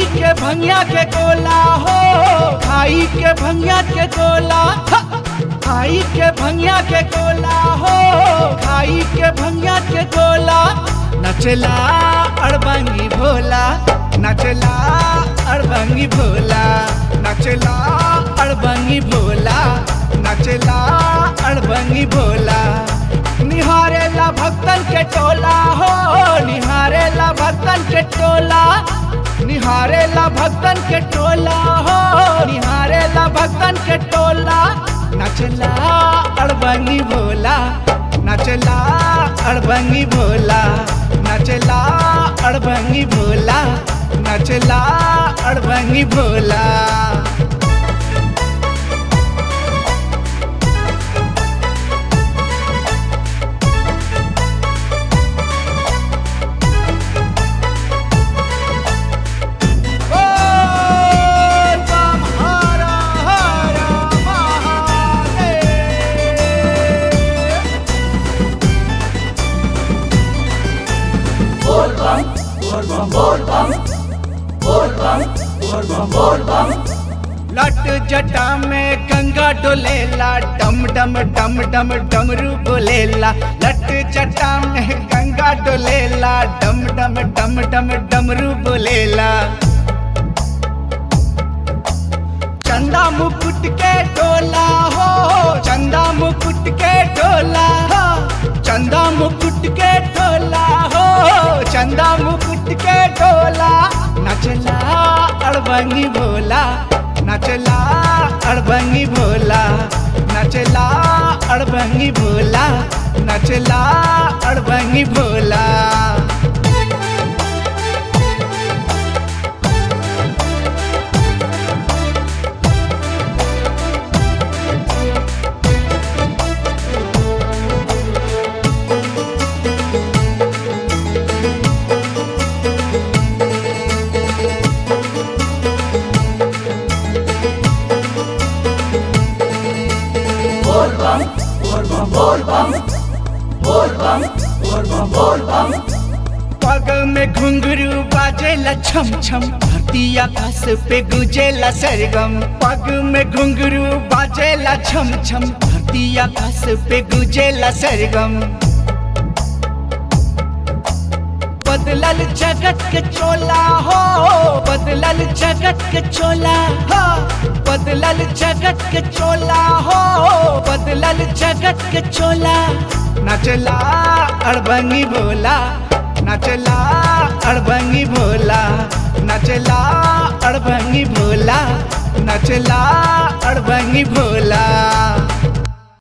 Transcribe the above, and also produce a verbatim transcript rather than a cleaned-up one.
के भंगिया के गोला हो, खाई के भंगिया के गोला, खाई के भंगिया के गोला हो, खाई के भंगिया के गोला। नचला अड़बंगी भोला, नचला अड़बंगी भोला, नचला अड़बंगी भोला, नचला अड़बंगी भोला। निहारेला भक्तन के टोला हो, निहारेला भक्तन के टोला, निहारेला भक्तन के टोला हो, निहारेला भक्तन के टोला। नचला अड़बंगी भोला, नचला अड़बंगी भोला, नचला अड़बंगी भोला, नचला अड़बंगी भोला। लट जटा में गंगा डोलेला, डम डम डम डम डमरू बोलेला। लट जटा में गंगा डोलेला, डम डम डम डम डमरू बोलेला। चंदा मुकुट के डोला हो, चंदा मुकुट के डोला हो, चंदा मुकुट के डोला हो, चंदा मुकुट के डोला। नचला अड़बंगी भोला, नचला अड़बंगी भोला, नचला अड़बंगी भोला, नचला अड़बंगी भोला। पग में घुंघरू बाजेला छम छम, धरती आकाश पे गुजेला सरगम। पग में घुंघरू बाजेला छम छम, धरती आकाश पे गुजेला सरगम। बदलल जगत के चोला हो, बदलल जगत के चोला हो, बदलल जगत के चोला हो, बदलल जगत के चोला। नचला अड़बंगी भोला, नचला अड़बंगी भोला, नचला अड़बंगी भोला, नचला अड़बंगी भोला।